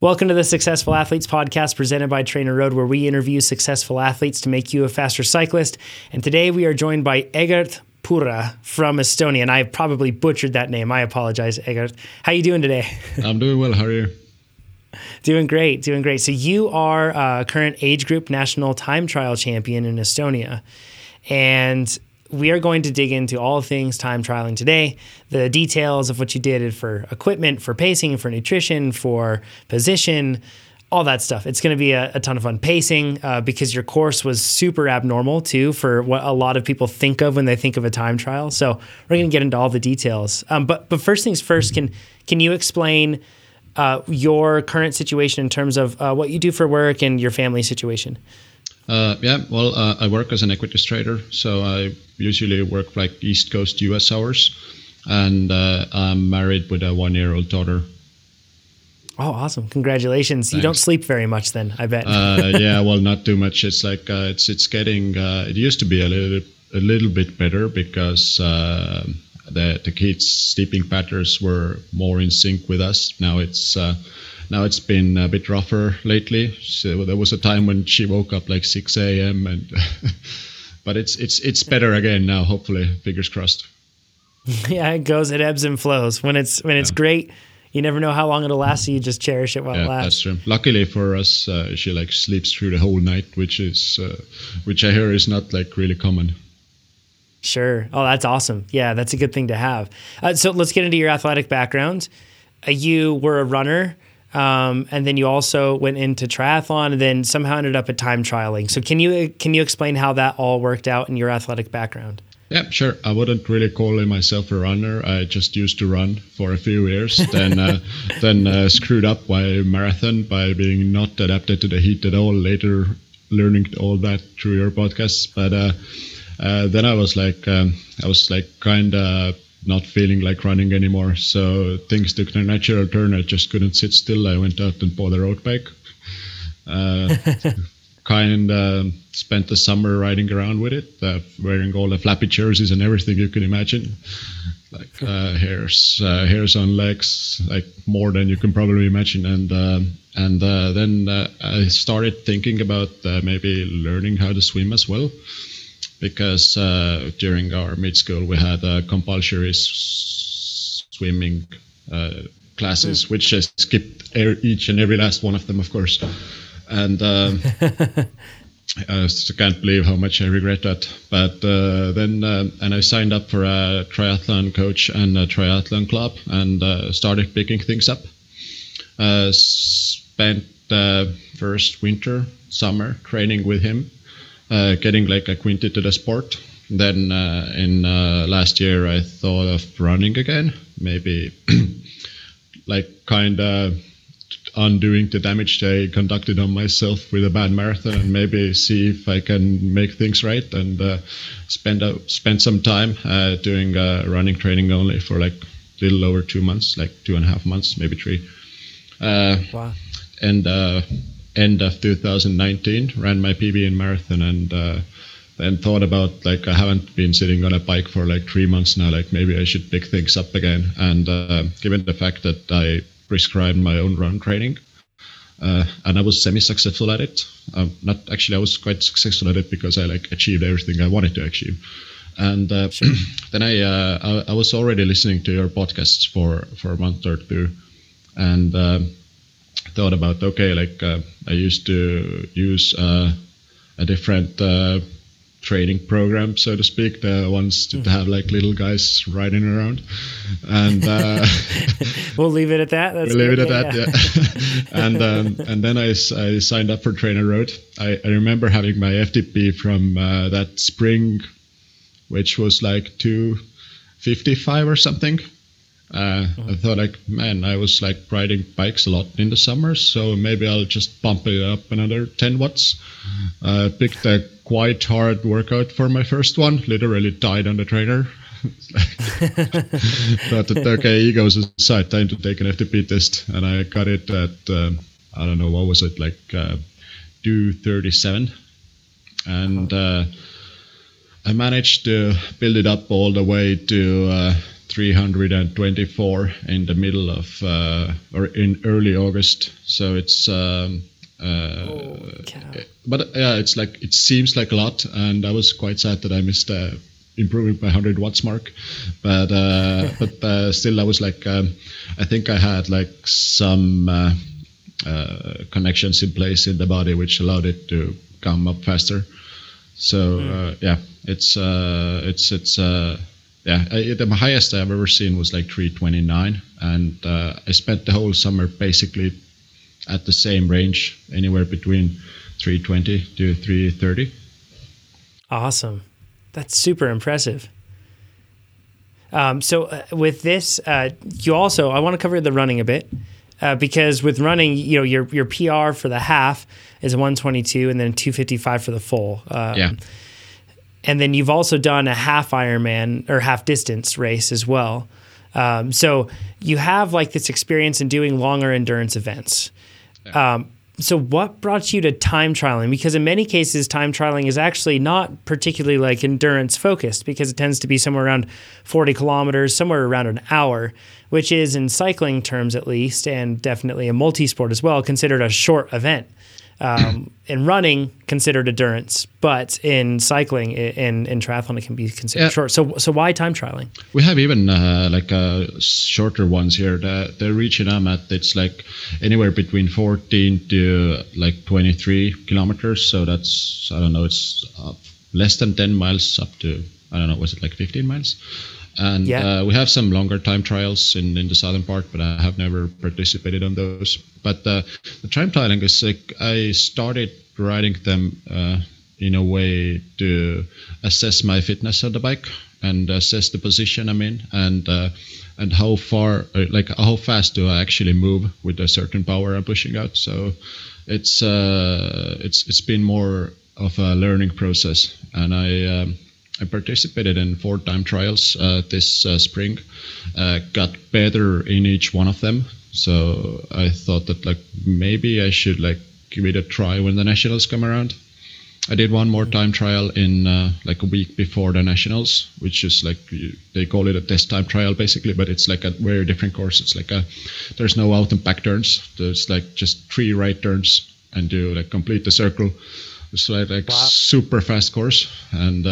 Welcome to the Successful Athletes Podcast presented by Trainer Road, where we interview successful athletes to make you a faster cyclist. And today we are joined by Egert Purra from Estonia. And I probably butchered that name. I apologize, Egert. How are you doing today? I'm doing well. How are you? Doing great. So you are a current age group national time trial champion in Estonia. And we are going to dig into all things time trialing today, the details of what you did for equipment, for pacing, for nutrition, for position, all that stuff. It's going to be a ton of fun. Pacing, because your course was super abnormal too for what a lot of people think of when they think of a time trial. So we're going to get into all the details. But first things first, can you explain your current situation in terms of what you do for work and your family situation? I work as an equities trader, so I usually work like East Coast US hours, and I'm married with a 1-year-old daughter. Oh, awesome. Congratulations. Thanks. You don't sleep very much then, I bet. Not too much. It's like it's getting it used to be a little bit better because the kids' sleeping patterns were more in sync with us. Now it's been a bit rougher lately. So there was a time when she woke up like 6 a.m. and but it's better again now. Hopefully, fingers crossed. Yeah, it ebbs and flows. When it's great, you never know how long it'll last. So you just cherish it while it lasts. That's true. Luckily for us, she like sleeps through the whole night, which I hear is not like really common. Sure. Oh, that's awesome. Yeah, that's a good thing to have. So let's get into your athletic background. You were a runner. And then you also went into triathlon and then somehow ended up at time trialing. So can you explain how that all worked out in your athletic background? Yeah, sure. I wouldn't really call myself a runner. I just used to run for a few years, then screwed up my marathon by being not adapted to the heat at all. Later, learning all that through your podcasts. But then I was like kind of not feeling like running anymore. So things took a natural turn. I just couldn't sit still. I went out and bought a road bike. Spent the summer riding around with it, wearing all the flappy jerseys and everything you can imagine. Like hairs on legs, like more than you can probably imagine. And then I started thinking about maybe learning how to swim as well. Because during our mid-school we had compulsory swimming classes, which I skipped each and every last one of them, of course. And I can't believe how much I regret that. But then I signed up for a triathlon coach and a triathlon club and started picking things up. Spent first winter, summer training with him. Getting like acquainted to the sport. Then in last year I thought of running again, maybe like kind of undoing the damage I conducted on myself with a bad marathon and maybe see if I can make things right and spend some time doing running training only for like a little over 2 months, like 2.5 months, maybe 3. Wow. And end of 2019 ran my PB in marathon and then thought about like I haven't been sitting on a bike for like 3 months now, like maybe I should pick things up again. And given the fact that I prescribed my own run training and I was semi-successful at it, I was quite successful at it because I like achieved everything I wanted to achieve. And then I was already listening to your podcasts for a month or two and thought about, I used to use a different training program, so to speak, the ones to have like little guys riding around. And we'll leave it at that. And then I signed up for Trainer Road. I remember having my FTP from that spring, which was like 255 or something. I thought I was like riding bikes a lot in the summer, so maybe I'll just bump it up another 10 watts. Picked a quite hard workout for my first one, literally died on the trainer. Thought that, egos aside, time to take an FTP test, and I got it at, I don't know, what was it, like 237. And I managed to build it up all the way to 324 in the middle of or in early August. So it's but yeah, it's like it seems like a lot, and I was quite sad that I missed improving by 100 watts mark, but still I was like I think I had like some connections in place in the body which allowed it to come up faster. So yeah, it's the highest I've ever seen was like 329, and I spent the whole summer basically at the same range, anywhere between 320 to 330. Awesome. That's super impressive. So with this, you also, I want to cover the running a bit, because with running, you know, your PR for the half is 122 and then 255 for the full. Yeah. And then you've also done a half Ironman or half distance race as well. So you have like this experience in doing longer endurance events. Yeah. So what brought you to time trialing? Because in many cases, time trialing is actually not particularly like endurance focused, because it tends to be somewhere around 40 kilometers, somewhere around an hour, which is in cycling terms at least, and definitely a multi-sport as well, considered a short event. In running, considered endurance, but in cycling, in triathlon, it can be considered short. So why time trialing? We have even shorter ones here. The region I'm at, it's like anywhere between 14 to like 23 kilometers. So that's, I don't know, it's less than 10 miles up to, I don't know, was it like 15 miles? And we have some longer time trials in the southern part, but I have never participated on those. But the time trialing is like, I started riding them in a way to assess my fitness on the bike and assess the position I'm in, and how far, like how fast do I actually move with a certain power I'm pushing out. So it's been more of a learning process, and I participated in 4 time trials this spring, got better in each one of them. So I thought that like maybe I should like give it a try when the nationals come around. I did one more time trial in like a week before the nationals, which is like, they call it a test time trial basically, but it's like a very different course. It's like there's no out and back turns. There's like just 3 right turns and you like complete the circle. It's like wow. Super fast course, and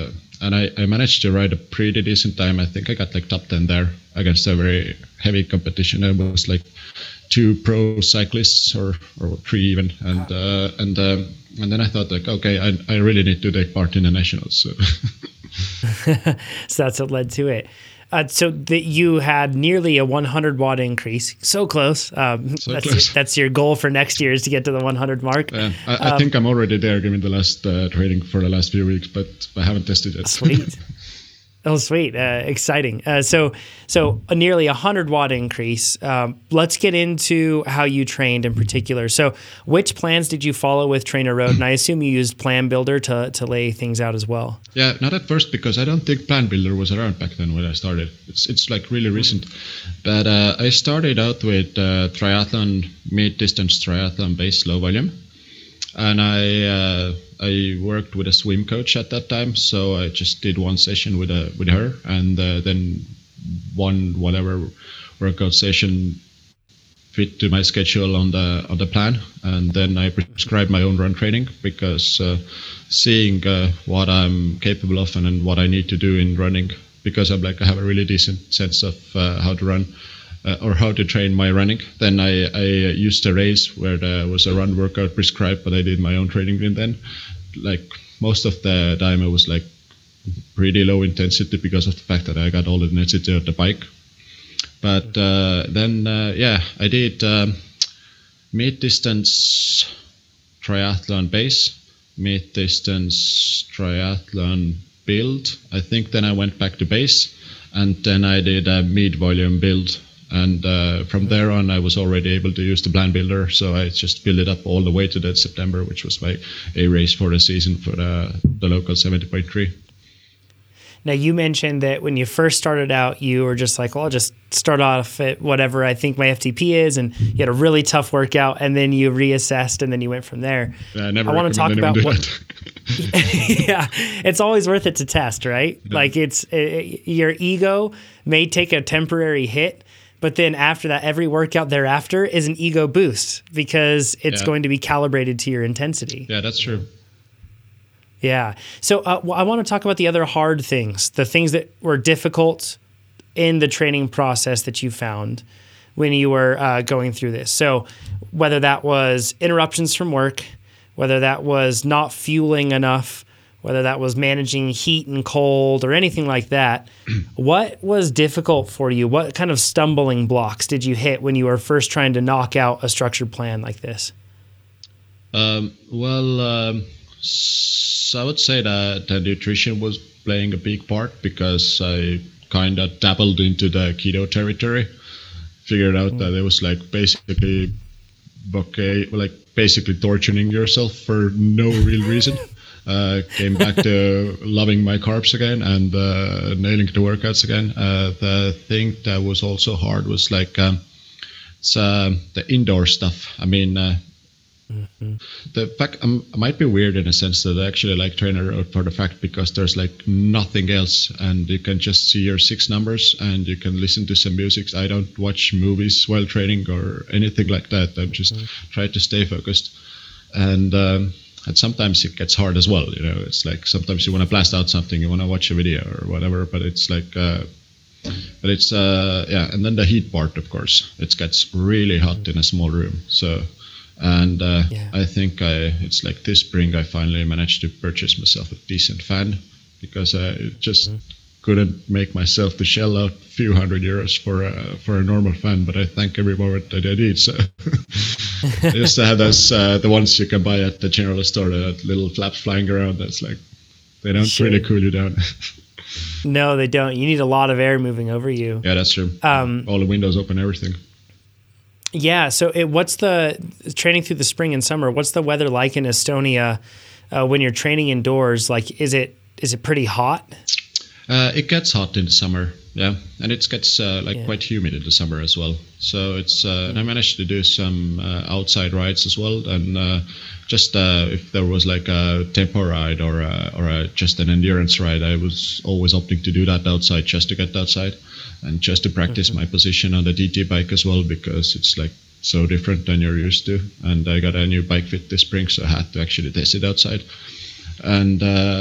I managed to ride a pretty decent time. I think I got like top 10 there against a very heavy competition. It was like 2 pro cyclists or 3 even, and then I thought like, okay, I really need to take part in the nationals. So, so that's what led to it. So that you had nearly a 100 watt increase, so close. That's your goal for next year, is to get to the 100 mark. Yeah, I think I'm already there, given the last training for the last few weeks, but I haven't tested it. Sweet. Oh, sweet. Exciting. So a nearly 100 watt increase. Let's get into how you trained in particular. So which plans did you follow with TrainerRoad? And I assume you used Plan Builder to lay things out as well. Yeah, not at first, because I don't think Plan Builder was around back then when I started. It's like really recent. But I started out with triathlon, mid-distance triathlon base, low volume. And I worked with a swim coach at that time, so I just did one session with her, and then one whatever workout session fit to my schedule on the plan, and then I prescribed my own run training, because seeing what I'm capable of and what I need to do in running, because I have a really decent sense of how to run. Or how to train my running. Then I used a race where there was a run workout prescribed, but I did my own training. And then, like most of the time, I was like pretty low intensity because of the fact that I got all the intensity of the bike. But then I did mid-distance triathlon base, mid-distance triathlon build. I think then I went back to base, and then I did a mid-volume build. And from there on, I was already able to use the Plan Builder, so I just built it up all the way to that September, which was my A race for the season for the local 70.3. Now, you mentioned that when you first started out, you were just like, well, I'll just start off at whatever I think my FTP is, and you had a really tough workout, and then you reassessed, and then you went from there. Yeah, I never want to talk about what. Yeah, it's always worth it to test, right? Yeah. Like your ego may take a temporary hit, but then after that, every workout thereafter is an ego boost because it's going to be calibrated to your intensity. Yeah, that's true. Yeah. So I want to talk about the other hard things, the things that were difficult in the training process that you found when you were going through this. So whether that was interruptions from work, whether that was not fueling enough, whether that was managing heat and cold or anything like that, what was difficult for you? What kind of stumbling blocks did you hit when you were first trying to knock out a structured plan like this? So I would say that the nutrition was playing a big part because I kind of dabbled into the keto territory. Figured out that it was like basically basically torturing yourself for no real reason. Came back to loving my carbs again and nailing the workouts again. The thing that was also hard was like the indoor stuff. I mean, the fact I might be weird in a sense that I actually like trainer out for the fact because there's like nothing else and you can just see your 6 numbers and you can listen to some music. I don't watch movies while training or anything like that. I'm just try to stay focused and sometimes it gets hard as well. You know, it's like sometimes you want to blast out something, you want to watch a video or whatever, but it's like and then the heat part, of course, it gets really hot in a small room. So and I think it's like this spring I finally managed to purchase myself a decent fan because I just couldn't make myself to shell out a few €100 for a normal fan, but I thank every moment that I did. So I used to have those the ones you can buy at the general store, that little flaps flying around. That's like they don't really cool you down. No, they don't. You need a lot of air moving over you. Yeah, that's true. All the windows open, everything. Yeah. So what's the training through the spring and summer? What's the weather like in Estonia when you're training indoors? Like, is it pretty hot? It gets hot in the summer, yeah, and it gets quite humid in the summer as well. So it's and I managed to do some outside rides as well, and just if there was like a tempo ride or just an endurance ride, I was always opting to do that outside just to get outside and just to practice my position on the DT bike as well because it's like so different than you're used to. And I got a new bike fit this spring, so I had to actually test it outside. And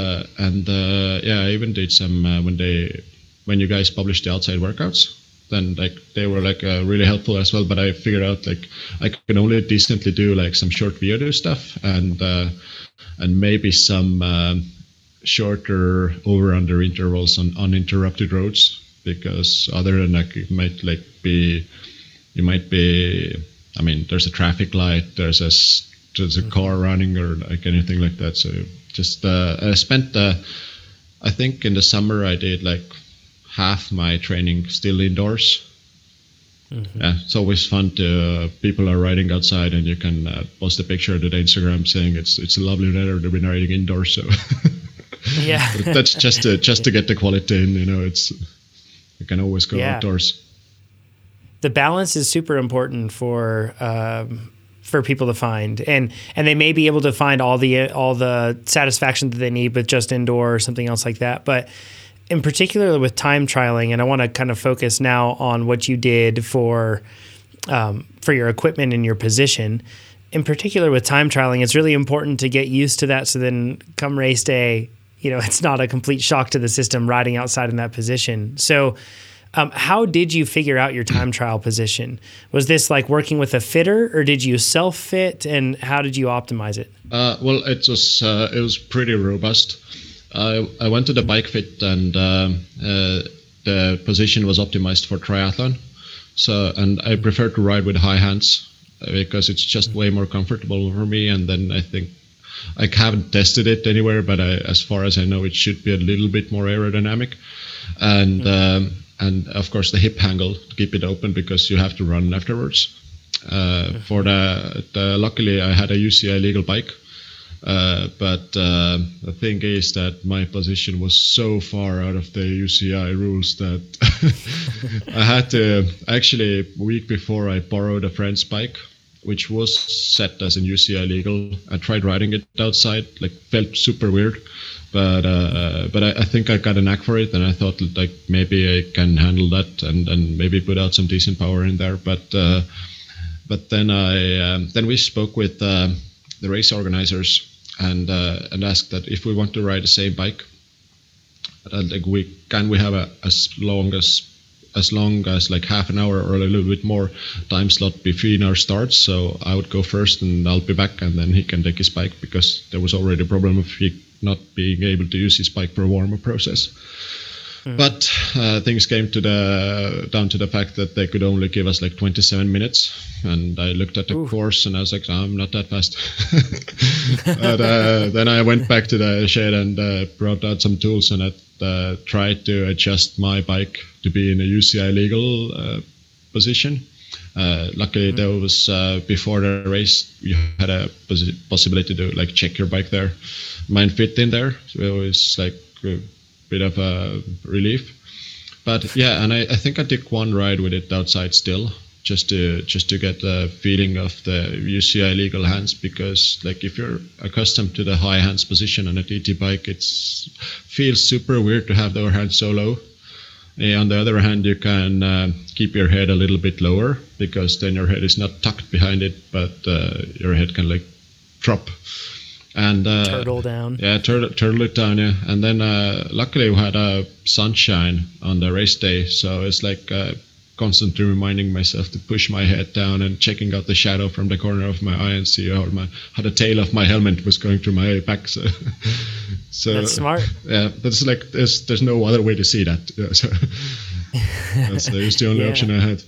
I even did some when you guys published the outside workouts, then like they were like really helpful as well. But I figured out like I can only decently do like some short VO2 stuff and maybe some shorter over/under intervals on uninterrupted roads, because other than that you might be I mean there's a traffic light, there's a car running or like anything like that. So just I spent I think in the summer I did like half my training still indoors. Yeah, it's always fun to people are riding outside and you can post a picture to the Instagram saying it's a lovely weather, they've been riding indoors. So yeah, that's just to get the quality in. You know, you can always go outdoors. The balance is super important for people to find, and they may be able to find all the satisfaction that they need with just indoor or something else like that. But in particular with time trialing, and I want to kind of focus now on what you did for your equipment and your position. In particular with time trialing, it's really important to get used to that. So then come race day, you know, it's not a complete shock to the system riding outside in that position. So how did you figure out your time trial position? Was this like working with a fitter, or did you self-fit, and how did you optimize it? Well, it was pretty robust. I went to the bike fit, and the position was optimized for triathlon. So, and I prefer to ride with high hands because it's just way more comfortable for me. And then I think I haven't tested it anywhere, but as far as I know, it should be a little bit more aerodynamic. And of course the hip angle to keep it open because you have to run afterwards. For luckily I had a UCI legal bike, but the thing is that my position was so far out of the UCI rules that I had to actually a week before I borrowed a friend's bike which was set as an UCI legal. I tried riding it outside, like felt super weird, but I think I got a knack for it, and I thought like maybe I can handle that and maybe put out some decent power in there. But then then we spoke with the race organizers and asked that if we want to ride the same bike, like we have as long as like half an hour or a little bit more time slot between our starts. So I would go first and I'll be back, and then he can take his bike, because there was already a problem of he not being able to use his bike for a warm-up process. But things came down to the fact that they could only give us like 27 minutes, and I looked at the course and I was like, no, I'm not that fast. But then I went back to the shed and brought out some tools, and I tried to adjust my bike to be in a UCI legal position. Luckily, there was before the race, you had a possibility to like check your bike there. Mine fit in there, so it was like bit of a relief. But yeah, and I think I took one ride with it outside still, just to get the feeling of the UCI legal hands, because like if you're accustomed to the high hands position on a TT bike, it feels super weird to have the hands so low. On the other hand, you can keep your head a little bit lower, because then your head is not tucked behind it, but your head can like drop. And turtle down. Yeah, turtle it down. Yeah, and then luckily we had sunshine on the race day, so it's like constantly reminding myself to push my head down and checking out the shadow from the corner of my eye and see how the tail of my helmet was going through my back. So that's smart. Yeah, that's like there's no other way to see that. Yeah, so that's the only option I had.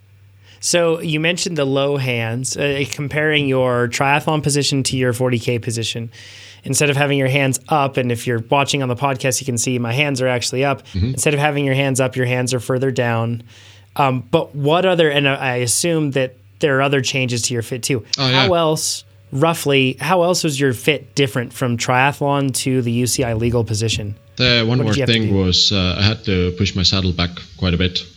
So you mentioned the low hands, comparing your triathlon position to your 40K position. Instead of having your hands up, and if you're watching on the podcast, you can see my hands are actually up. Mm-hmm. Instead of having your hands up, your hands are further down. But what other, and I assume that there are other changes to your fit too. Oh, yeah. How else was your fit different from triathlon to the UCI legal position? The one more thing was I had to push my saddle back quite a bit.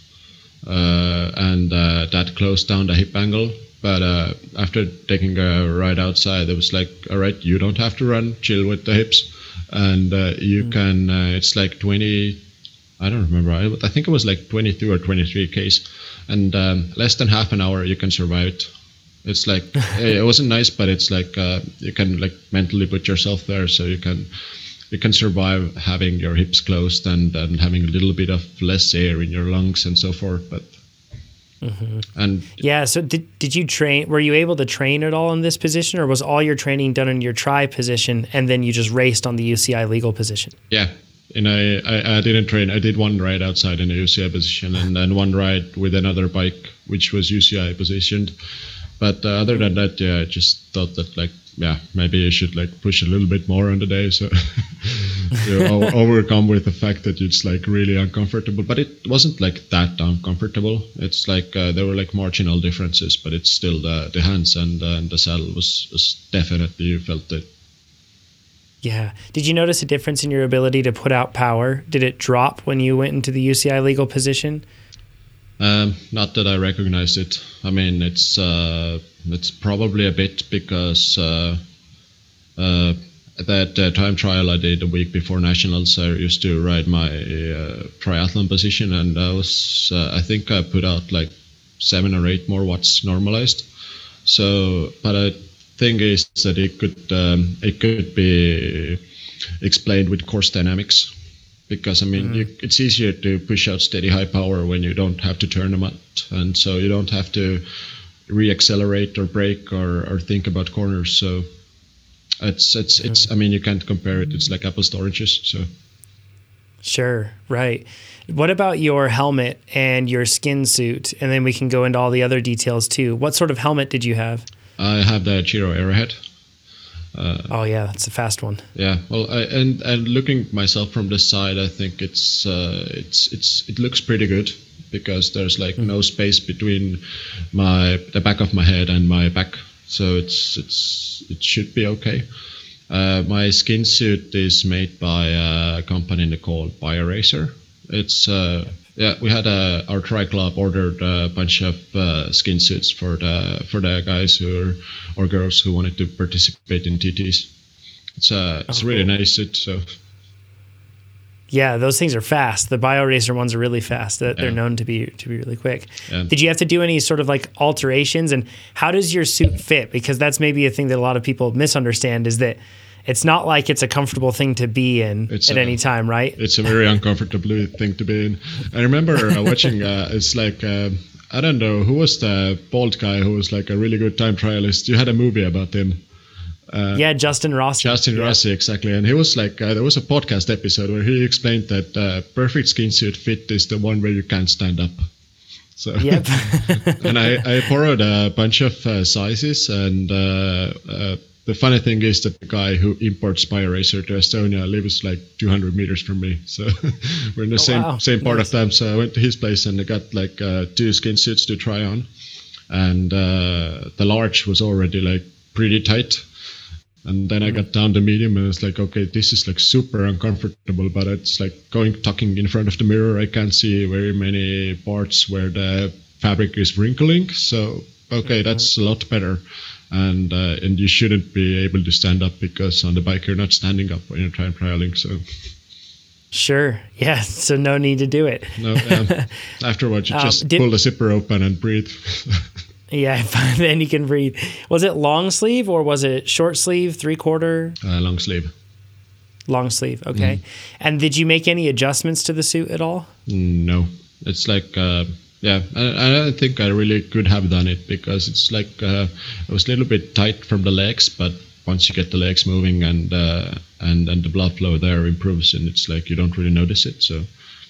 And that closed down the hip angle. But after taking a ride outside, it was like, all right, you don't have to run, chill with the hips. And you can, it's like 20, I don't remember, I think it was like 22 or 23 Ks. And less than half an hour, you can survive it. It's like, it wasn't nice, but it's like, you can like mentally put yourself there, so you can survive having your hips closed and having a little bit of less air in your lungs and so forth. But and yeah, so did you train? Were you able to train at all in this position, or was all your training done in your tri position and then you just raced on the UCI legal position? Yeah, and I didn't train. I did one ride outside in a UCI position, and then one ride with another bike which was UCI positioned. But other than that, yeah, I just thought that like, yeah, maybe I should like push a little bit more on the day, so to overcome with the fact that it's like really uncomfortable. But it wasn't like that uncomfortable. It's like there were like marginal differences, but it's still the hands and the saddle was definitely, you felt it. Yeah. Did you notice a difference in your ability to put out power? Did it drop when you went into the UCI legal position? Not that I recognized it. I mean, it's probably a bit because that time trial I did a week before nationals, I used to ride my triathlon position, and I think I put out like 7 or 8 more watts normalized. So, but the thing is that it could be explained with course dynamics. Because, I mean, it's easier to push out steady high power when you don't have to turn them out. And so you don't have to re-accelerate or brake or think about corners. So it's I mean, you can't compare it. It's like apples to oranges. So. Sure, right. What about your helmet and your skin suit? And then we can go into all the other details too. What sort of helmet did you have? I have the Giro Arrowhead. Oh yeah, that's a fast one. Yeah, well, and looking myself from this side, I think it looks pretty good, because there's like no space between the back of my head and my back, so it should be okay. My skin suit is made by a company called BioRacer. It's Yeah, we had our tri club ordered a bunch of skin suits for the guys or girls who wanted to participate in TTs. It's a really nice suit. So yeah, those things are fast. The BioRacer ones are really fast. They're known to be really quick. Yeah. Did you have to do any sort of like alterations, and how does your suit fit? Because that's maybe a thing that a lot of people misunderstand, is that it's not like it's a comfortable thing to be in at any time, right? It's a very uncomfortable thing to be in. I remember watching, it's like, I don't know, who was the bald guy who was like a really good time trialist? You had a movie about him. Yeah, Justin Rossi. Rossi, exactly. And he was like, there was a podcast episode where he explained that perfect skin suit fit is the one where you can't stand up. So, yep. And I borrowed a bunch of sizes, and the funny thing is that the guy who imports BioRacer to Estonia lives like 200 meters from me. So we're in the same part of town. So I went to his place and I got like 2 skin suits to try on. And the large was already like pretty tight. And then I got down to medium and it's like, okay, this is like super uncomfortable, but it's like talking in front of the mirror. I can't see very many parts where the fabric is wrinkling. So, okay, that's a lot better. And you shouldn't be able to stand up because on the bike you're not standing up when you're time trialing. So sure, yeah. So no need to do it. No, afterwards you just pull the zipper open and breathe. Yeah, then you can breathe. Was it long sleeve or was it short sleeve, 3/4? Long sleeve. Long sleeve, okay. And did you make any adjustments to the suit at all? No, it's like. Yeah, I don't think I really could have done it because it's like it was a little bit tight from the legs, but once you get the legs moving and the blood flow there improves, and it's like you don't really notice it. So,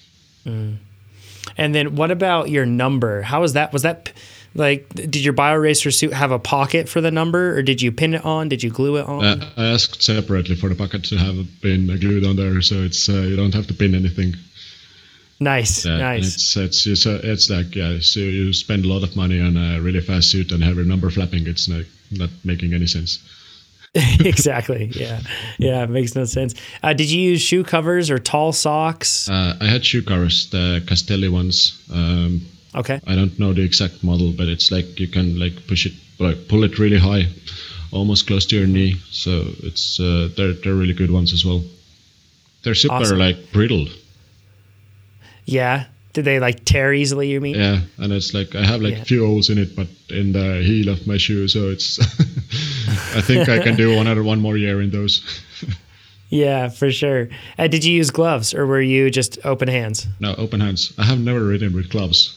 and then what about your number? How was that? Was that like, did your BioRacer suit have a pocket for the number, or did you pin it on? Did you glue it on? I asked separately for the pocket to have been glued on there, so it's you don't have to pin anything. Nice, nice. It's like, yeah, so you spend a lot of money on a really fast suit and have your number flapping. It's not making any sense. Exactly. Yeah. It makes no sense. Did you use shoe covers or tall socks? I had shoe covers, the Castelli ones. Okay. I don't know the exact model, but it's like you can like pull it really high, almost close to your knee. So it's they're really good ones as well. They're super awesome. like brittle. Yeah. Did they like tear easily, you mean? Yeah, and it's like I have like a few holes in it, but in the heel of my shoe, so it's I think I can do one more year in those. Yeah, for sure. Did you use gloves or were you just open hands? No, open hands. I have never ridden with gloves.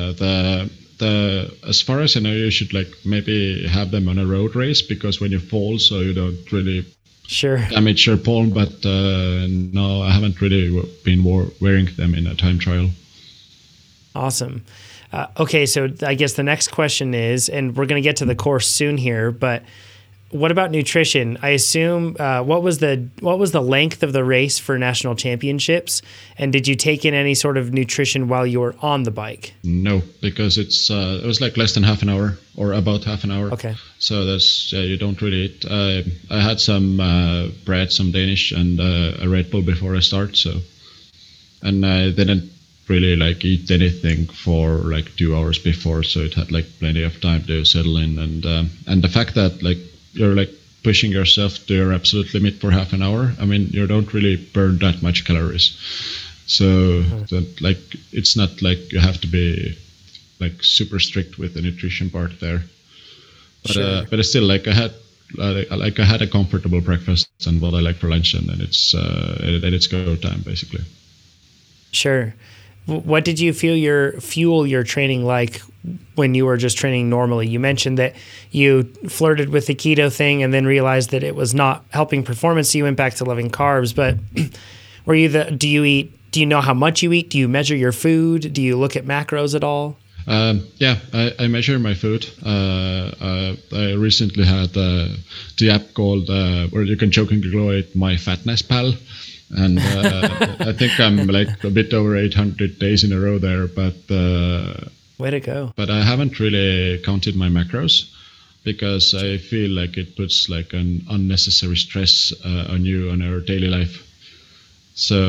As far as I know, you should like maybe have them on a road race because when you fall, so you don't really damage your palm. But no, I haven't really been wearing them in a time trial. Awesome. Okay, so I guess the next question is, and we're going to get to the course soon here, but what about nutrition? I assume what was the length of the race for national championships, and did you take in any sort of nutrition while you were on the bike? No, because it was like less than half an hour or about half an hour. Okay. So that's you don't really eat. I had some bread, some Danish, and a Red Bull before I start. So, and I didn't really like eat anything for like 2 hours before, so it had like plenty of time to settle in, and the fact that like you're like pushing yourself to your absolute limit for half an hour. I mean, you don't really burn that much calories, so that, like it's not like you have to be like super strict with the nutrition part there. But but still, like I had a comfortable breakfast and what I like for lunch, and then it's go time basically. Sure. What did you fuel your training like when you were just training normally? You mentioned that you flirted with the keto thing and then realized that it was not helping performance, so you went back to loving carbs. But do you know how much you eat? Do you measure your food? Do you look at macros at all? Yeah, I measure my food. I recently had the app called where you can jokingly call it MyFitnessPal. And I think I'm like a bit over 800 days in a row there, but way to go. But I haven't really counted my macros because I feel like it puts like an unnecessary stress on you on your daily life. So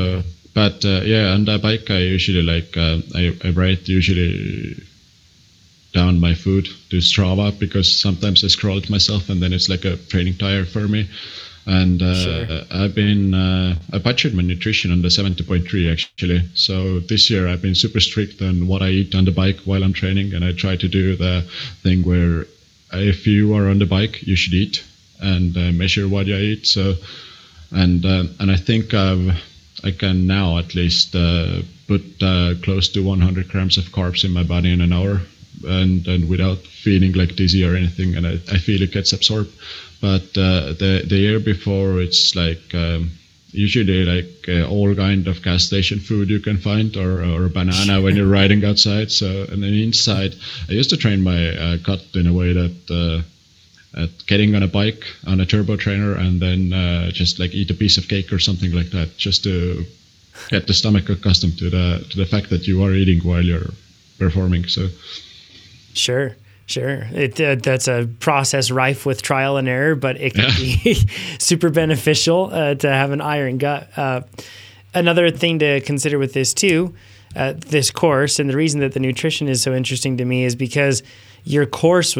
But yeah, on the bike I usually I write usually down my food to Strava, because sometimes I scroll it myself and then it's like a training tire for me. And Sure. I butchered my nutrition on the 70.3 actually. So this year I've been super strict on what I eat on the bike while I'm training, and I try to do the thing where if you are on the bike, you should eat and measure what you eat. So and I think I can now at least put close to 100 grams of carbs in my body in an hour, and without feeling like dizzy or anything, and I feel it gets absorbed. But the year before, it's like usually like all kind of gas station food you can find, or a banana when you're riding outside. So and then inside, I used to train my gut in a way that at getting on a bike on a turbo trainer and then just like eat a piece of cake or something like that, just to get the stomach accustomed to the fact that you are eating while you're performing. So Sure. That's a process rife with trial and error, but it can be super beneficial to have an iron gut. Another thing to consider with this too, this course, and the reason that the nutrition is so interesting to me is because your course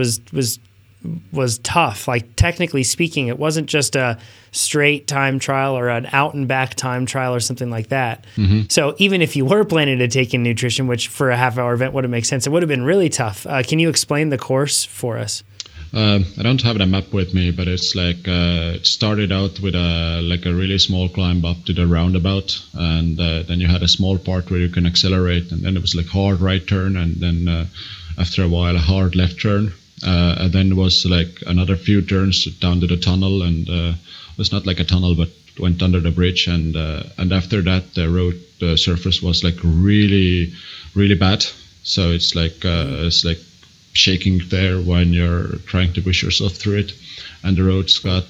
was tough. Like technically speaking, it wasn't just a straight time trial or an out and back time trial or something like that. Mm-hmm. So even if you were planning to take in nutrition, which for a half-hour event wouldn't make sense, it would have been really tough. Can you explain the course for us? I don't have the map with me, but it's like it started out with a really small climb up to the roundabout, and then you had a small part where you can accelerate, and then it was like hard right turn, and then after a while a hard left turn. And then it was like another few turns down to the tunnel, and it was not like a tunnel, but went under the bridge. And after that, the road surface was like really, really bad. So it's like shaking there when you're trying to push yourself through it. And the roads got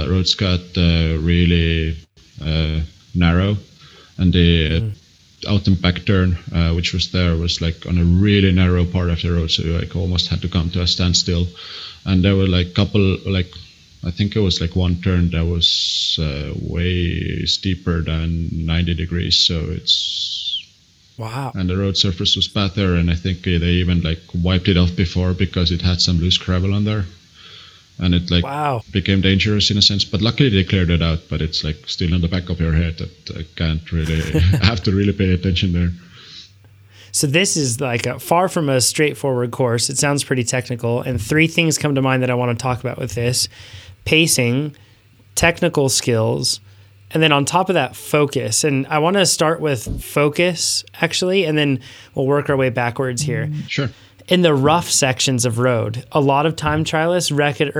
really narrow, and the out and back turn, which was there, was like on a really narrow part of the road, so you like almost had to come to a standstill. And there were like I think it was like one turn that was way steeper than 90 degrees. So it's wow. And the road surface was bad there, and I think they even like wiped it off before because it had some loose gravel on there. And it like became dangerous in a sense, but luckily they cleared it out. But it's like still in the back of your head that I can't really have to really pay attention there. So this is like far from a straightforward course. It sounds pretty technical, and three things come to mind that I want to talk about with this: pacing, technical skills, and then on top of that, focus. And I want to start with focus actually, and then we'll work our way backwards here. Sure. In the rough sections of road, a lot of time trialists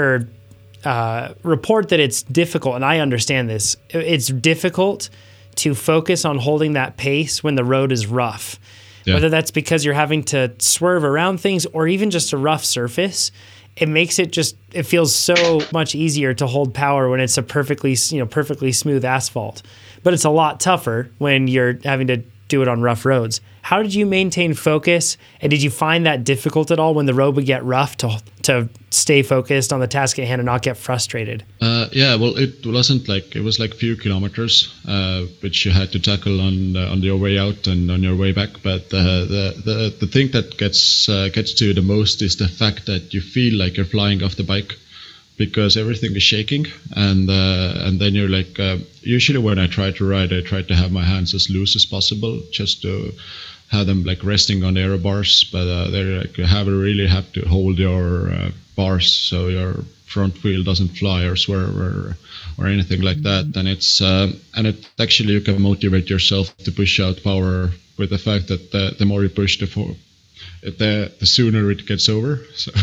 report that it's difficult, and I understand this. It's difficult to focus on holding that pace when the road is rough. Yeah. Whether that's because you're having to swerve around things or even just a rough surface, it makes it feels so much easier to hold power when it's a perfectly smooth asphalt. But it's a lot tougher when you're having to do it on rough roads. How did you maintain focus, and did you find that difficult at all when the road would get rough to stay focused on the task at hand and not get frustrated? Yeah, well, it wasn't like it was like few kilometers, which you had to tackle on your way out and on your way back. But the thing that gets to you the most is the fact that you feel like you're flying off the bike, because everything is shaking, and then you're like usually when I try to ride, I try to have my hands as loose as possible, just to have them like resting on the aero bars, but they're like you really have to hold your bars so your front wheel doesn't fly or swerve or anything like that. And it's and it actually you can motivate yourself to push out power with the fact that the more you push, the sooner it gets over. So.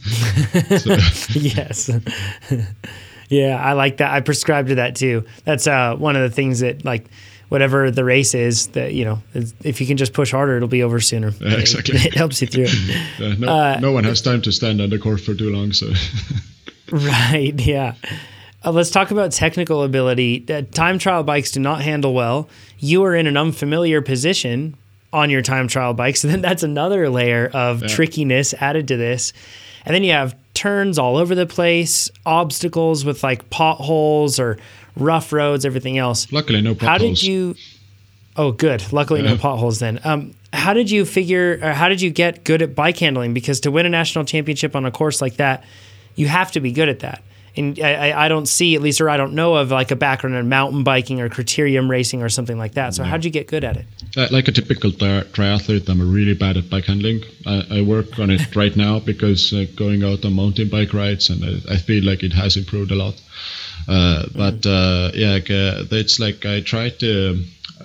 Yes. Yeah, I like that. I prescribe to that too. That's one of the things that, like, whatever the race is, that, you know, if you can just push harder, it'll be over sooner. Yeah, exactly. It helps you through it. No one has time to stand on the course for too long. So. Right. Yeah. Let's talk about technical ability. Time trial bikes do not handle well. You are in an unfamiliar position on your time trial bike, so then that's another layer of trickiness added to this. And then you have turns all over the place, obstacles with like potholes or rough roads, everything else. Luckily, no potholes. How did you? Oh, good. Luckily, no potholes then. How did you get good at bike handling? Because to win a national championship on a course like that, you have to be good at that. And I don't see, at least, or I don't know of like a background in mountain biking or criterium racing or something like that. So how did you get good at it? Like a typical triathlete, I'm really bad at bike handling. I work on it right now because going out on mountain bike rides, and I feel like it has improved a lot. It's like I try to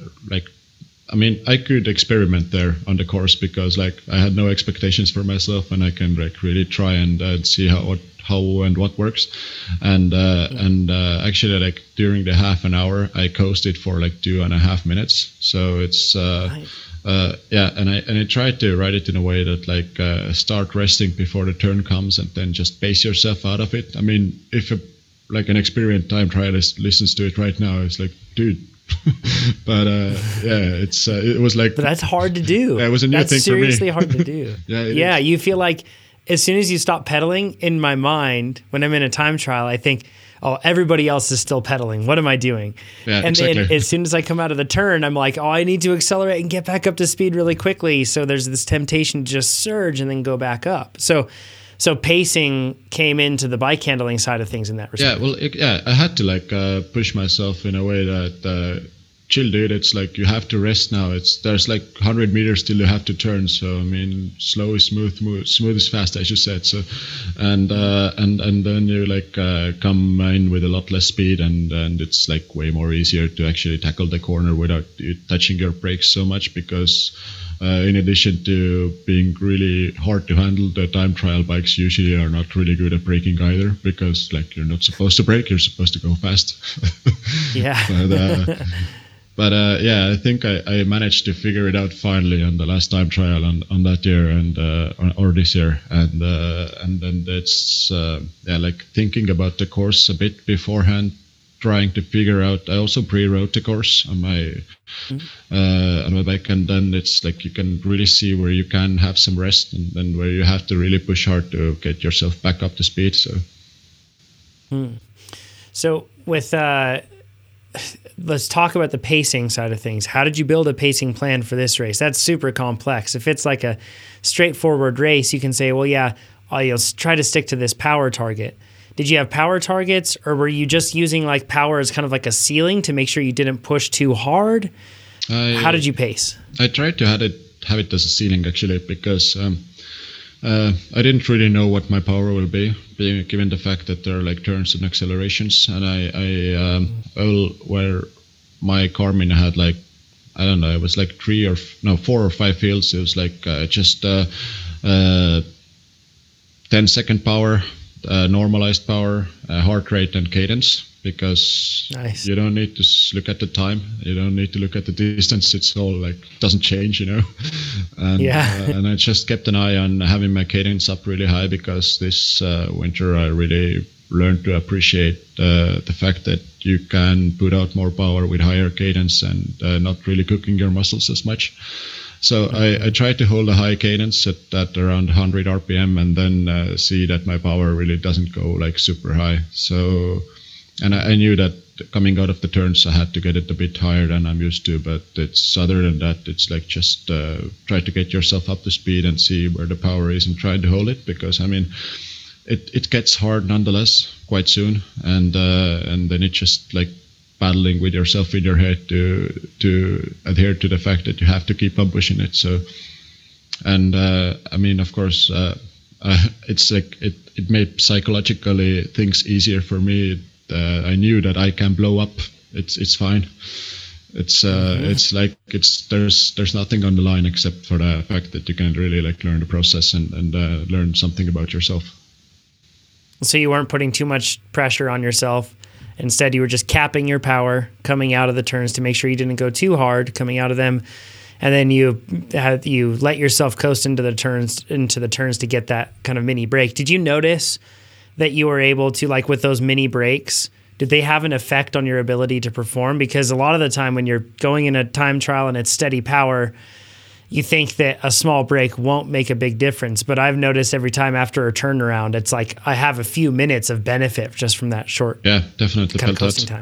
I could experiment there on the course because like I had no expectations for myself, and I can like really try and see how and what works. And actually, like during the half an hour, I coasted for like 2.5 minutes. So it's nice. And I tried to write it in a way that like start resting before the turn comes, and then just pace yourself out of it. I mean, if an experienced time trialist listens to it right now, it's like, dude. But it was like. But that's hard to do. Yeah, it was a new thing for me. That's seriously hard to do. Yeah, you feel like as soon as you stop pedaling, in my mind, when I'm in a time trial, I think, oh, everybody else is still pedaling. What am I doing? Yeah, and exactly. as soon as I come out of the turn, I'm like, oh, I need to accelerate and get back up to speed really quickly. So there's this temptation to just surge and then go back up. So pacing came into the bike handling side of things in that respect. I had to push myself in a way that chill, dude. It's like you have to rest now. There's like 100 meters till you have to turn. So I mean, slow is smooth is fast, as you said. So and then you come in with a lot less speed, and it's like way more easier to actually tackle the corner without you touching your brakes so much because. In addition to being really hard to handle, the time trial bikes usually are not really good at braking either because like you're not supposed to brake, you're supposed to go fast. Yeah. I think I managed to figure it out finally on the last time trial on that year or this year, and then it's thinking about the course a bit beforehand, trying to figure out. I also pre-wrote the course on my bike, and then it's like you can really see where you can have some rest, and then where you have to really push hard to get yourself back up to speed. So with let's talk about the pacing side of things. How did you build a pacing plan for this race? That's super complex. If it's like a straightforward race, you can say, well, yeah, I'll try to stick to this power target. Did you have power targets, or were you just using like power as kind of like a ceiling to make sure you didn't push too hard? How did you pace? I tried to have it as a ceiling actually, because I didn't really know what my power will be, given the fact that there are like turns and accelerations, and where my Garmin had like, I don't know, it was like 4 or 5 fields. It was like just 10-second power. Normalized power, heart rate, and cadence, because nice. You don't need to look at the time, you don't need to look at the distance. It's all like doesn't change, and and I just kept an eye on having my cadence up really high, because this winter I really learned to appreciate the fact that you can put out more power with higher cadence and not really cooking your muscles as much. So I try to hold a high cadence at around 100 RPM, and then see that my power really doesn't go like super high. So, and I knew that coming out of the turns, I had to get it a bit higher than I'm used to. But it's other than that, it's like just try to get yourself up to speed and see where the power is and try to hold it, because I mean, it gets hard nonetheless quite soon, and then it just like battling with yourself in your head to adhere to the fact that you have to keep on pushing it. So, and I mean, of course, it's like it made psychologically things easier for me. I knew that I can blow up. It's fine. It's there's nothing on the line except for the fact that you can really like learn the process and learn something about yourself. So you weren't putting too much pressure on yourself. Instead, you were just capping your power coming out of the turns to make sure you didn't go too hard coming out of them, and then you let yourself coast into the turns to get that kind of mini break. Did you notice that you were able to, like with those mini breaks, did they have an effect on your ability to perform? Because a lot of the time when you're going in a time trial and it's steady power, you think that a small break won't make a big difference. But I've noticed every time after a turnaround, it's like I have a few minutes of benefit just from that short definitely kind of coasting time.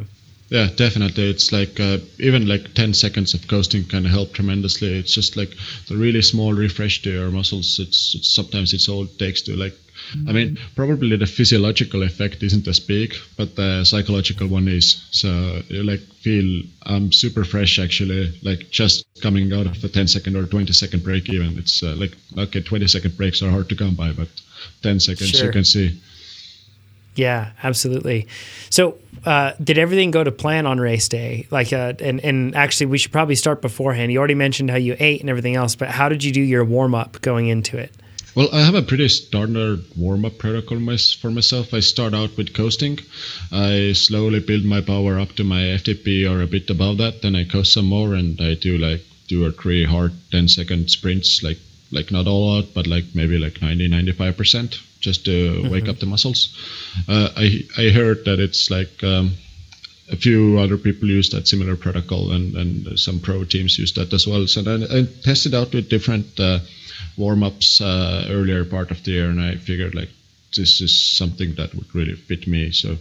Yeah, definitely. It's like even like 10 seconds of coasting can help tremendously. It's just like the really small refresh to your muscles. It's sometimes it's all it takes to like. I mean, probably the physiological effect isn't as big, but the psychological one is. So you like feel super fresh actually, like just coming out of a 10-second or 20-second break even. It's like, okay, 20-second breaks are hard to come by, but 10 seconds Sure. you can see. Yeah, absolutely. So, did everything go to plan on race day? Like, and actually, we should probably start beforehand. You already mentioned how you ate and everything else, but how did you do your warm up going into it? Well, I have a pretty standard warm-up protocol for myself. I start out with coasting. I slowly build my power up to my FTP or a bit above that. Then I coast some more, and I do like 2 or 3 hard 10-second sprints, like not all out, but like maybe like 95%, just to wake up the muscles. I heard that it's like a few other people use that similar protocol, and some pro teams use that as well. So then I tested out with different warm-ups earlier part of the year, and I figured like this is something that would really fit me. So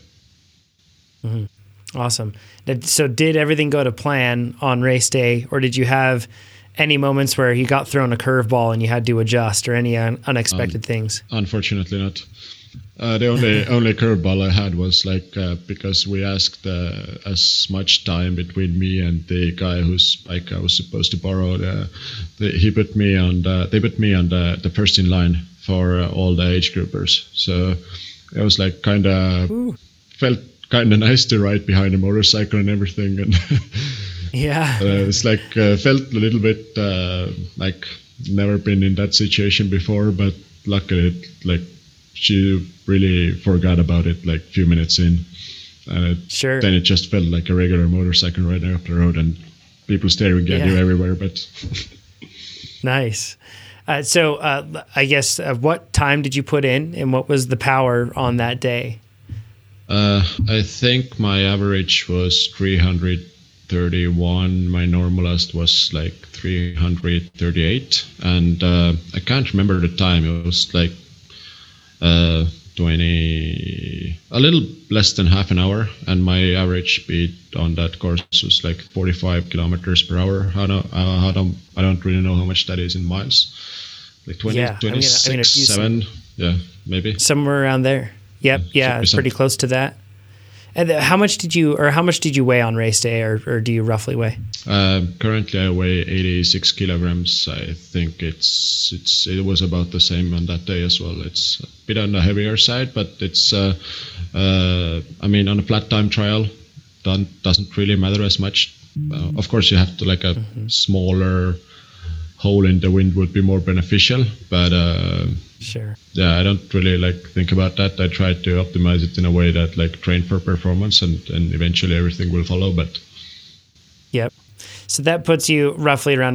Awesome. So did everything go to plan on race day, or did you have any moments where you got thrown a curveball and you had to adjust, or any unexpected things? Unfortunately not. The only curveball I had was like because we asked as much time between me and the guy whose bike I was supposed to borrow. They put me on the first in line for all the age groupers. So it was like felt kind of nice to ride behind a motorcycle and everything, and Yeah. it's like felt a little bit like never been in that situation before, but luckily like she really forgot about it like a few minutes in, and Sure. then it just felt like a regular motorcycle riding up the road and people staring at you everywhere. But Nice. So I guess what time did you put in, and what was the power on that day? I think my average was 331. My normalist was like 338, and I can't remember the time. It was like 20, a little less than half an hour, and my average speed on that course was like 45 kilometers per hour. I don't really know how much that is in miles. Like 20, Yeah, 26, 7, yeah, maybe. Somewhere around there. Yep. Yeah, it's pretty close to that. And how much did you weigh on race day, or do you roughly weigh? Currently, I weigh 86 kilograms. I think it was about the same on that day as well. It's a bit on the heavier side, but it's I mean, on a flat time trial, doesn't really matter as much. Of course, you have to like a smaller hole in the wind would be more beneficial, but Sure. yeah, I don't really like think about that. I try to optimize it in a way that like train for performance, and eventually everything will follow. But Yep. So that puts you roughly around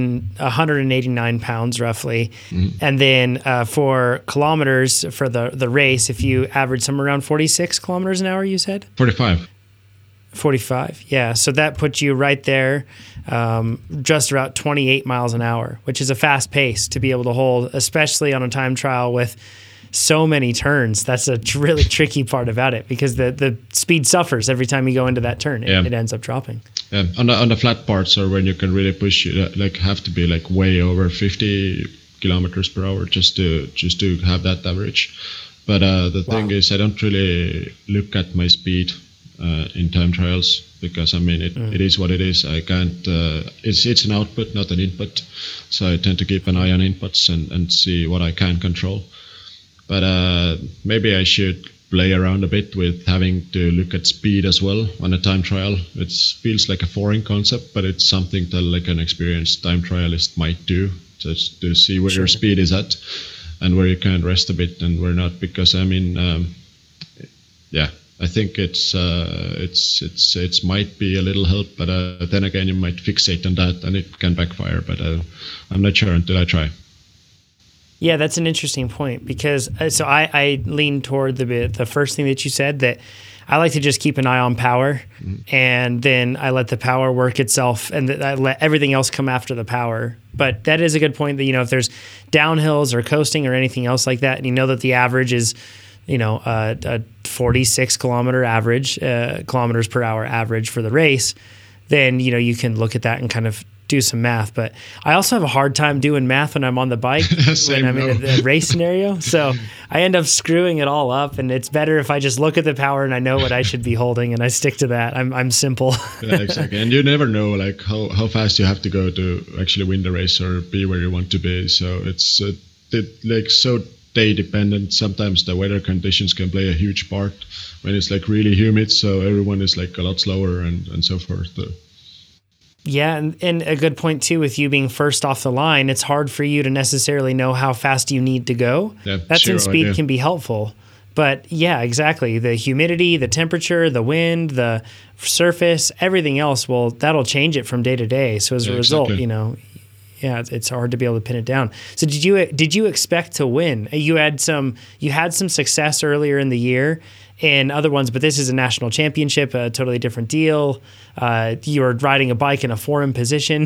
189 pounds roughly. And then for kilometers for the race, if you average somewhere around 46 kilometers an hour, you said? 45. 45. Yeah. So that puts you right there, just about 28 miles an hour, which is a fast pace to be able to hold, especially on a time trial with so many turns. That's a really tricky part about it, because the speed suffers every time you go into that turn. It ends up dropping. Yeah, on the flat parts, or when you can really push, like have to be like way over 50 kilometers per hour just to have that average. But the thing is, I don't really look at my speed in time trials, because I mean it is what it is. I can't. It's an output, not an input. So I tend to keep an eye on inputs and see what I can control. But maybe I should play around a bit with having to look at speed as well on a time trial. It feels like a foreign concept, but it's something that like an experienced time trialist might do, just to see where your speed is at and where you can rest a bit and where not. Because I mean, I think it's might be a little help, but then again, you might fixate on that and it can backfire. But I'm not sure until I try. Yeah, that's an interesting point, because so I lean toward the first thing that you said, that I like to just keep an eye on power, and then I let the power work itself, and I let everything else come after the power. But that is a good point, that, you know, if there's downhills or coasting or anything else like that, and you know that the average is, 46 kilometers per hour average for the race, then, you can look at that and kind of do some math. But I also have a hard time doing math when I'm on the bike, when I'm in a race scenario. So I end up screwing it all up, and it's better if I just look at the power and I know what I should be holding and I stick to that. I'm simple. Yeah, exactly. And you never know like how fast you have to go to actually win the race or be where you want to be. So it's like so day dependent. Sometimes the weather conditions can play a huge part when it's like really humid. So everyone is like a lot slower and so forth. Yeah, and a good point too, with you being first off the line, it's hard for you to necessarily know how fast you need to go. Yeah, That's in speed can be helpful. But yeah, exactly. The humidity, the temperature, the wind, the surface, everything else, that'll change it from day to day. So as a result, exactly. It's hard to be able to pin it down. So did you expect to win? You had some success earlier in the year in other ones, but this is a national championship, a totally different deal. You're riding a bike in a foreign position.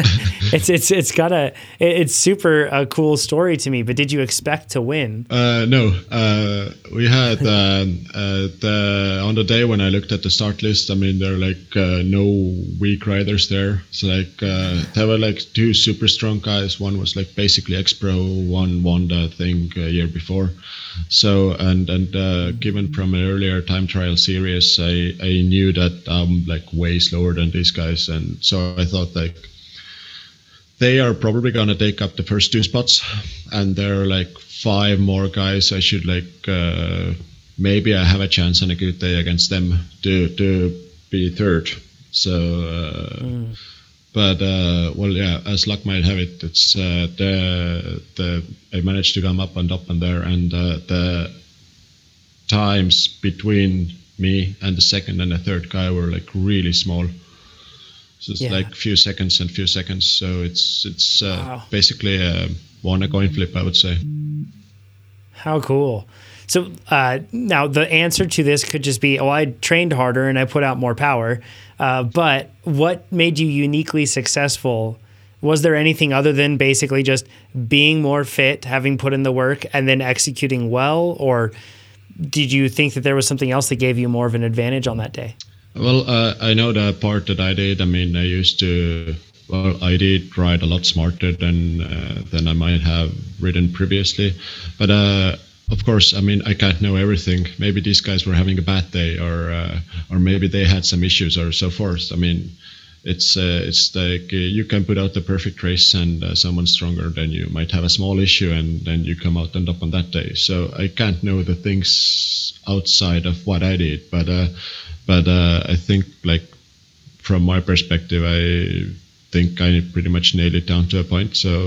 It's super a cool story to me. But did you expect to win? No, we had on the day when I looked at the start list. I mean, there are like no weak riders there. So like there were like two super strong guys. One was like basically ex-pro. One won the thing a year before. So and given from an earlier time trial series, I knew that I'm like way slower than these guys, and so I thought like they are probably gonna take up the first two spots, and there are like 5 more guys I should like maybe I have a chance on a good day against them to be third. So. But as luck might have it, it's I managed to come up and there, and the times between me and the second and the third guy were like really small. So it's like few seconds. So it's wow. Basically won a coin flip, I would say. How cool. So now the answer to this could just be, I trained harder and I put out more power. But what made you uniquely successful? Was there anything other than basically just being more fit, having put in the work, and then executing well? Or did you think that there was something else that gave you more of an advantage on that day? Well, I know the part that I did. I mean, I did ride a lot smarter than I might have ridden previously. But of course, I mean, I can't know everything. Maybe these guys were having a bad day, or maybe they had some issues or so forth. I mean, it's like you can put out the perfect race, and someone stronger than you might have a small issue, and then you come out and up on that day. So I can't know the things outside of what I did, but I think like from my perspective, I think I pretty much nailed it down to a point. So.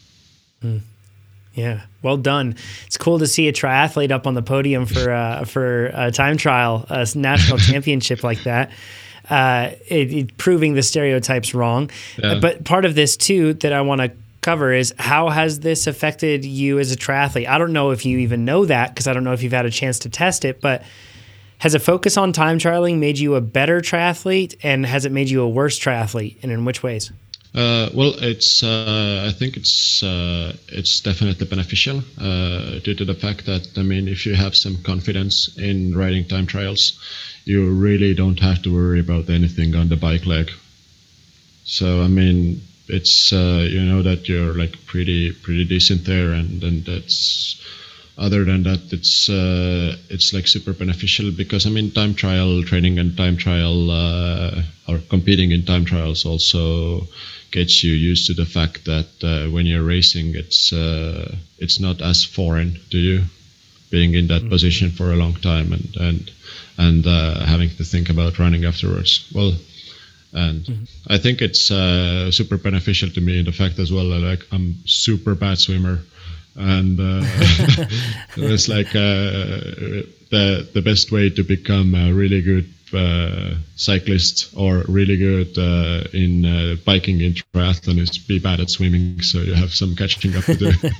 Yeah, well done. It's cool to see a triathlete up on the podium for a time trial, a national championship like that. It proving the stereotypes wrong. Yeah. But part of this too that I want to cover is, how has this affected you as a triathlete? I don't know if you even know that, because I don't know if you've had a chance to test it, but has a focus on time trialing made you a better triathlete, and has it made you a worse triathlete, and in which ways? Well, I think it's definitely beneficial due to the fact that, I mean, if you have some confidence in riding time trials, you really don't have to worry about anything on the bike leg. So, I mean, it's that you're like pretty decent there, and that's. Other than that, it's like super beneficial, because I mean, time trial training and time trial or competing in time trials also gets you used to the fact that when you're racing, it's not as foreign to you, being in that position for a long time and having to think about running afterwards. Well, and I think it's super beneficial to me in the fact as well that like I'm super bad swimmer. And it's like the best way to become a really good cyclist or really good in biking in triathlon is be bad at swimming, so you have some catching up to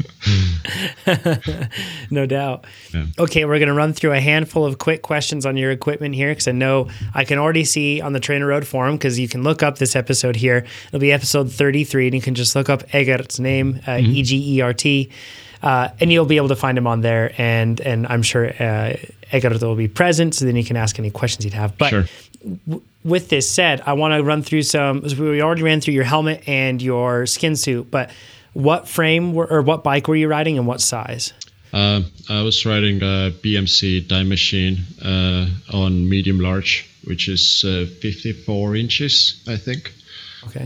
do. No doubt. Yeah. Okay, we're going to run through a handful of quick questions on your equipment here, because I know I can already see on the Trainer Road forum, because you can look up this episode here. It'll be episode 33, and you can just look up Egert's name, Egert. And you'll be able to find him on there, and I'm sure Eggerto will be present, so then you can ask any questions you'd have. But Sure. With this said, I want to run through we already ran through your helmet and your skin suit, but what frame or what bike were you riding and what size? I was riding a BMC Time Machine on medium large, which is 54 inches, I think. Okay.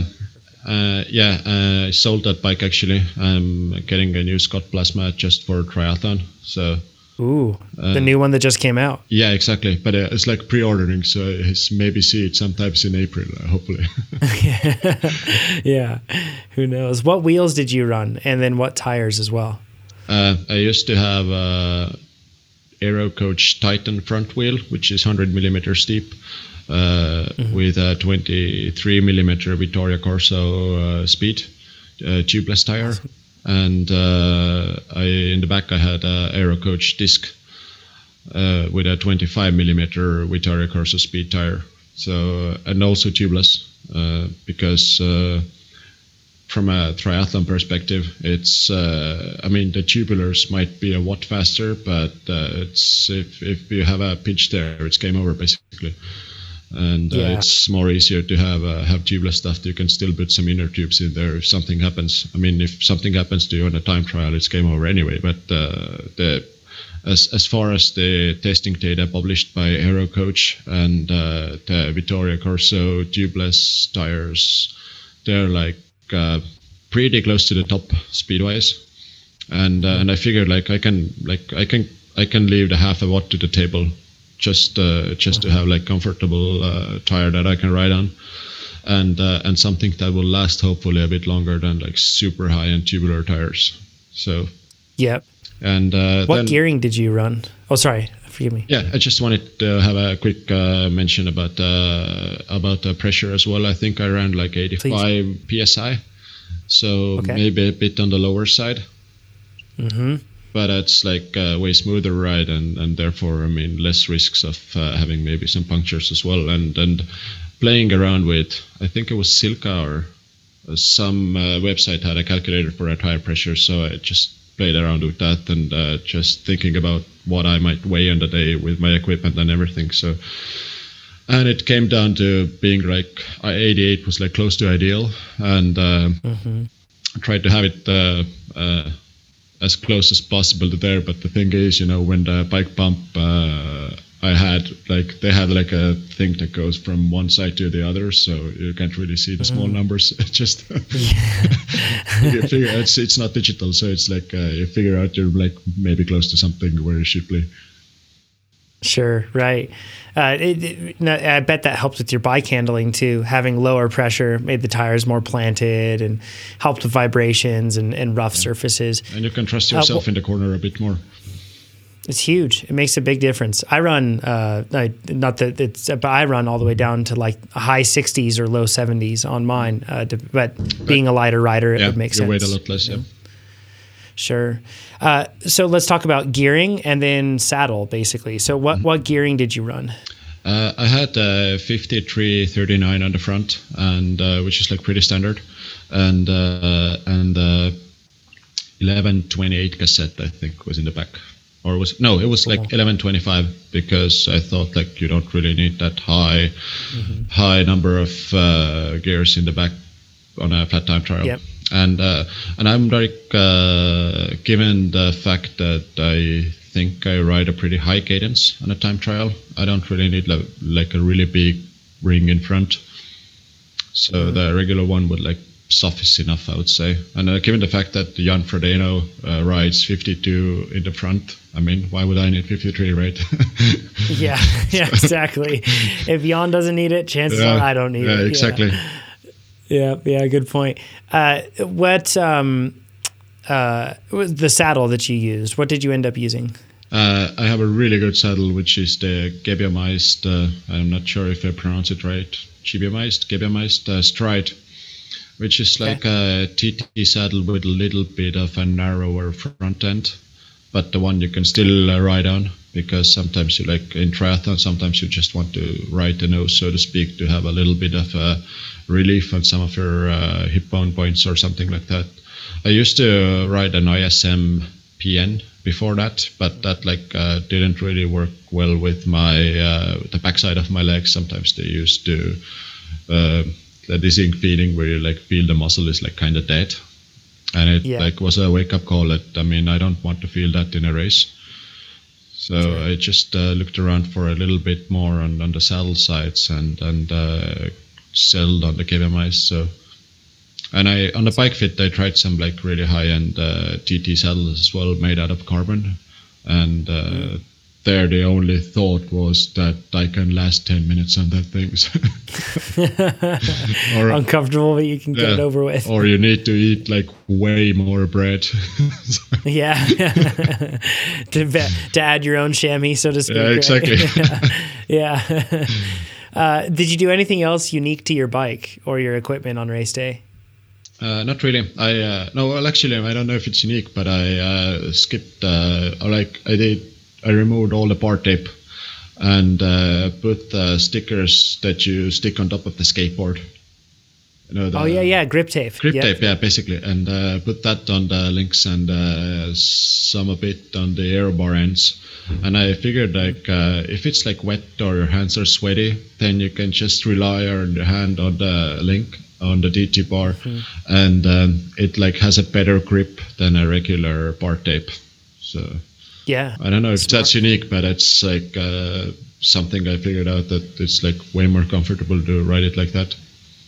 I sold that bike actually. I'm getting a new Scott Plasma just for triathlon. So. Ooh, the new one that just came out. Yeah, exactly. But it's like pre-ordering, so it's maybe see it sometimes in April, hopefully. Yeah, who knows? What wheels did you run, and then what tires as well? I used to have Aero Coach Titan front wheel, which is 100 millimeter steep, with a 23 millimeter Vittoria Corso Speed tubeless tire. Awesome. And in the back I had a Aero Coach disc with a 25 millimeter Vittoria Corso Speed tire. So and also tubeless because from a triathlon perspective, it's the tubulars might be a watt faster, but it's if you have a pinch there, it's game over basically. And it's more easier to have tubeless stuff. You can still put some inner tubes in there if something happens. I mean, if something happens to you on a time trial, it's game over anyway. But as far as the testing data published by Aero Coach and the Vittoria Corso tubeless tires, they're like pretty close to the top speed-wise. And I figured I can leave the half a watt to the table. Just to have like comfortable tire that I can ride on, and something that will last hopefully a bit longer than like super high end tubular tires. So. Yep. And what gearing did you run? Oh, sorry, forgive me. Yeah, I just wanted to have a quick mention about the pressure as well. I think I ran like 85 psi, so maybe a bit on the lower side. Mm-hmm. But it's like a way smoother ride and therefore, I mean, less risks of having maybe some punctures as well. And playing around with, I think it was Silka or some website had a calculator for a tire pressure. So I just played around with that and just thinking about what I might weigh on the day with my equipment and everything. So, and it came down to being like 88 was like close to ideal. And I tried to have it as close as possible to there, but the thing is, when the bike pump I had, like they had like a thing that goes from one side to the other, so you can't really see the small numbers. It's just you figure it's not digital, so it's like you figure out you're like maybe close to something where you should be. Sure, right. I bet that helped with your bike handling too. Having lower pressure made the tires more planted and helped with vibrations and rough surfaces. And you can trust yourself in the corner a bit more. It's huge. It makes a big difference. I run, but I run all the way down to like high 60s or low 70s on mine. But being a lighter rider, it would make sense. You weight a lot less, Sure. So let's talk about gearing and then saddle, basically. So what gearing did you run? I had 5339 on the front, and which is like pretty standard, and 1128 cassette I think was in the back, or it was 1125 because I thought like you don't really need that high number of gears in the back on a flat time trial. Yep. And I'm like, given the fact that I think I ride a pretty high cadence on a time trial, I don't really need like a really big ring in front. So the regular one would like suffice enough, I would say. And given the fact that Jan Frodeno rides 52 in the front, I mean, why would I need 53, right? yeah, exactly. If Jan doesn't need it, chances are I don't need it. Yeah, exactly. Yeah, good point. What was the saddle that you used? What did you end up using? I have a really good saddle, which is the Gebiameist, I'm not sure if I pronounce it right, Gebiameist Stride, which is like a TT saddle with a little bit of a narrower front end, but the one you can still ride on, because sometimes you like in triathlon, sometimes you just want to ride the nose, so to speak, to have a little bit of relief on some of your hip bone points or something like that. I used to ride an ISM PN before that, but that didn't really work well with my the backside of my legs. Sometimes they used to the dizzying feeling where you feel the muscle is kind of dead, and it was a wake up call that I don't want to feel that in a race. So I just looked around for a little bit more on the saddle sides and settled on the KVMIs. So. And on the bike fit, I tried some really high-end TT saddles as well, made out of carbon. And there, the only thought was that I can last 10 minutes on that thing. Or, uncomfortable, but you can get it over with. Or you need to eat way more bread. Yeah, to add your own chamois, so to speak. Yeah, exactly. Right? Yeah. Did you do anything else unique to your bike or your equipment on race day? Not really. Actually, I don't know if it's unique, but I skipped. I removed all the bar tape and put stickers that you stick on top of the skateboard. Grip tape. Grip tape, yeah, basically, and put that on the links and some a bit on the aero bar ends. And I figured if it's wet or your hands are sweaty, then you can just rely on your hand on the link on the DT bar, and it has a better grip than a regular bar tape. So yeah, I don't know if that's unique, but it's something I figured out that it's way more comfortable to ride it like that.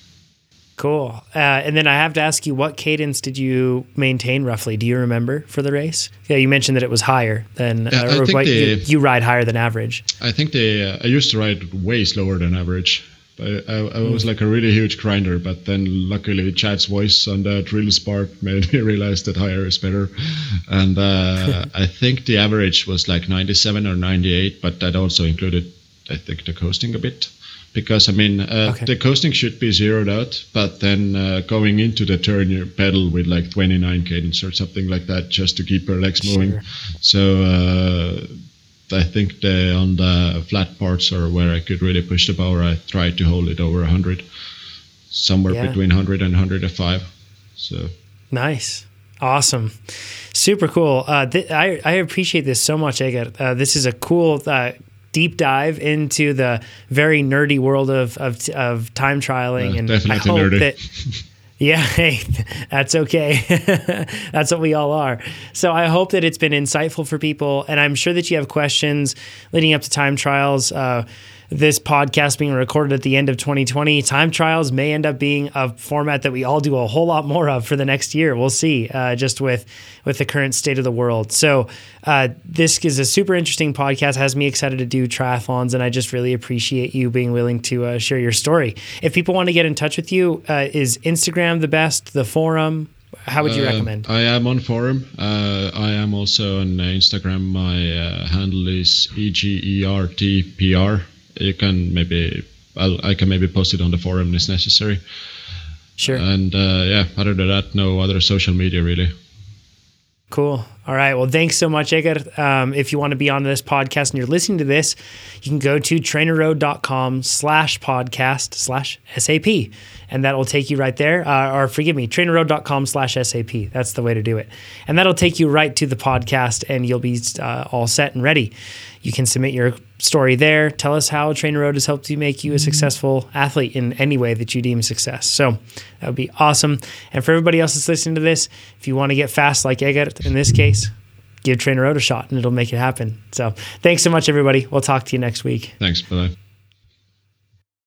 Cool. And then I have to ask you, what cadence did you maintain roughly? Do you remember for the race? Yeah, you mentioned that it was higher than you ride higher than average. I think I used to ride way slower than average. I was a really huge grinder, but then luckily Chad's voice on the drills part made me realize that higher is better. And I think the average was 97 or 98, but that also included, I think, the coasting a bit. Because, the coasting should be zeroed out, but then going into the turn, you pedal with 29 cadence or something like that just to keep your legs moving. So I think on the flat parts or where I could really push the power, I tried to hold it over 100, somewhere between 100 and 105. So nice, awesome, super cool. I appreciate this so much, Egert. This is a cool deep dive into the very nerdy world of time trialing, and definitely I hope nerdy. that. Yeah, hey, that's okay. That's what we all are. So I hope that it's been insightful for people, and I'm sure that you have questions leading up to time trials. This podcast being recorded at the end of 2020, time trials may end up being a format that we all do a whole lot more of for the next year. We'll see, just with the current state of the world. So this is a super interesting podcast, has me excited to do triathlons, and I just really appreciate you being willing to share your story. If people want to get in touch with you, is Instagram the best, the forum? How would you recommend? I am on forum. I am also on Instagram. My handle is EGERTPR. You can I can maybe post it on the forum if necessary. Sure. And other than that, no other social media really. Cool. All right. Well, thanks so much, Egert. If you want to be on this podcast and you're listening to this, you can go to trainerroad.com/podcast/SAP, and that'll take you right there. trainerroad.com/SAP. That's the way to do it. And that'll take you right to the podcast, and you'll be all set and ready. You can submit your story there. Tell us how Trainer Road has helped you make you a successful athlete in any way that you deem success. So that would be awesome. And for everybody else that's listening to this, if you want to get fast like Egert in this case, give Trainer Road a shot and it'll make it happen. So thanks so much, everybody. We'll talk to you next week. Thanks. Bye.